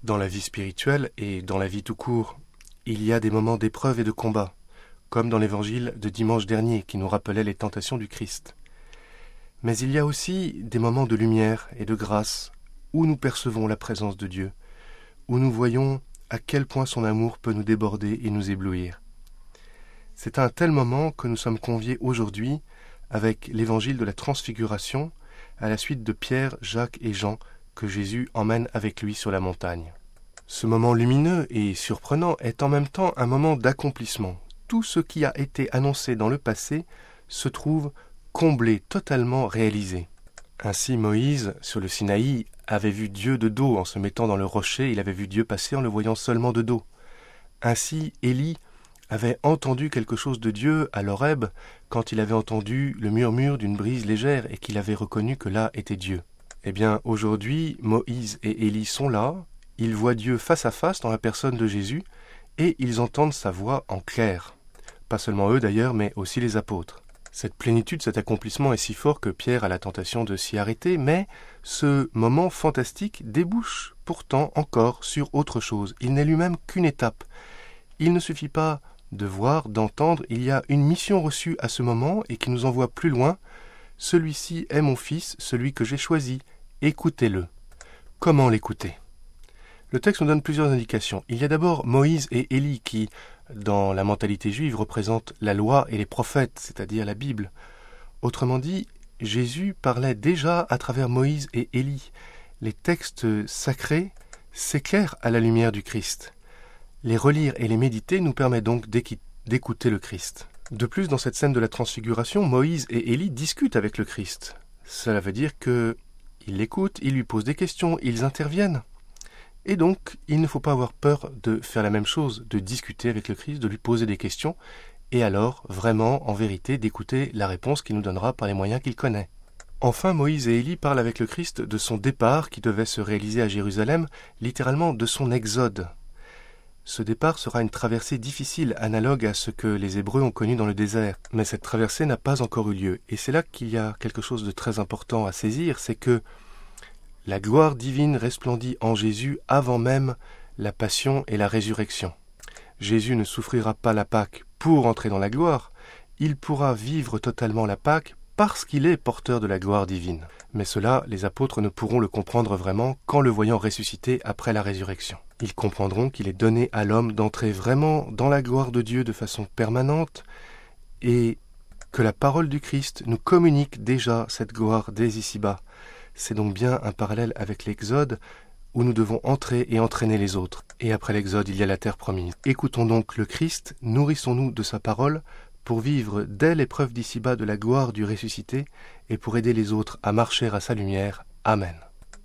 Dans la vie spirituelle et dans la vie tout court, il y a des moments d'épreuve et de combat, comme dans l'évangile de dimanche dernier qui nous rappelait les tentations du Christ. Mais il y a aussi des moments de lumière et de grâce où nous percevons la présence de Dieu, où nous voyons à quel point son amour peut nous déborder et nous éblouir. C'est à un tel moment que nous sommes conviés aujourd'hui avec l'évangile de la Transfiguration, à la suite de Pierre, Jacques et Jean, que Jésus emmène avec lui sur la montagne. Ce moment lumineux et surprenant est en même temps un moment d'accomplissement. Tout ce qui a été annoncé dans le passé se trouve comblé, totalement réalisé. Ainsi Moïse, sur le Sinaï, avait vu Dieu de dos en se mettant dans le rocher, il avait vu Dieu passer en le voyant seulement de dos. Ainsi Élie avait entendu quelque chose de Dieu à l'Horeb quand il avait entendu le murmure d'une brise légère et qu'il avait reconnu que là était Dieu. Eh bien, aujourd'hui, Moïse et Élie sont là, ils voient Dieu face à face dans la personne de Jésus et ils entendent sa voix en clair. Pas seulement eux d'ailleurs, mais aussi les apôtres. Cette plénitude, cet accomplissement est si fort que Pierre a la tentation de s'y arrêter, mais ce moment fantastique débouche pourtant encore sur autre chose. Il n'est lui-même qu'une étape. Il ne suffit pas de voir, d'entendre, il y a une mission reçue à ce moment et qui nous envoie plus loin. Celui-ci est mon fils, celui que j'ai choisi. Écoutez-le. Comment l'écouter ? Le texte nous donne plusieurs indications. Il y a d'abord Moïse et Élie qui, dans la mentalité juive, représentent la loi et les prophètes, c'est-à-dire la Bible. Autrement dit, Jésus parlait déjà à travers Moïse et Élie. Les textes sacrés s'éclairent à la lumière du Christ. Les relire et les méditer nous permet donc d'écouter le Christ. De plus, dans cette scène de la Transfiguration, Moïse et Élie discutent avec le Christ. Cela veut dire qu'ils l'écoutent, ils lui posent des questions, ils interviennent. Et donc, il ne faut pas avoir peur de faire la même chose, de discuter avec le Christ, de lui poser des questions, et alors, vraiment, en vérité, d'écouter la réponse qu'il nous donnera par les moyens qu'il connaît. Enfin, Moïse et Élie parlent avec le Christ de son départ qui devait se réaliser à Jérusalem, littéralement de son exode. Ce départ sera une traversée difficile, analogue à ce que les Hébreux ont connu dans le désert. Mais cette traversée n'a pas encore eu lieu. Et c'est là qu'il y a quelque chose de très important à saisir, c'est que la gloire divine resplendit en Jésus avant même la passion et la résurrection. Jésus ne souffrira pas la Pâque pour entrer dans la gloire, il pourra vivre totalement la Pâque parce qu'il est porteur de la gloire divine. Mais cela, les apôtres ne pourront le comprendre vraiment qu'en le voyant ressuscité après la résurrection. Ils comprendront qu'il est donné à l'homme d'entrer vraiment dans la gloire de Dieu de façon permanente et que la parole du Christ nous communique déjà cette gloire dès ici-bas. C'est donc bien un parallèle avec l'Exode où nous devons entrer et entraîner les autres. Et après l'Exode, il y a la terre promise. Écoutons donc le Christ, nourrissons-nous de sa parole pour vivre dès l'épreuve d'ici-bas de la gloire du ressuscité et pour aider les autres à marcher à sa lumière. Amen.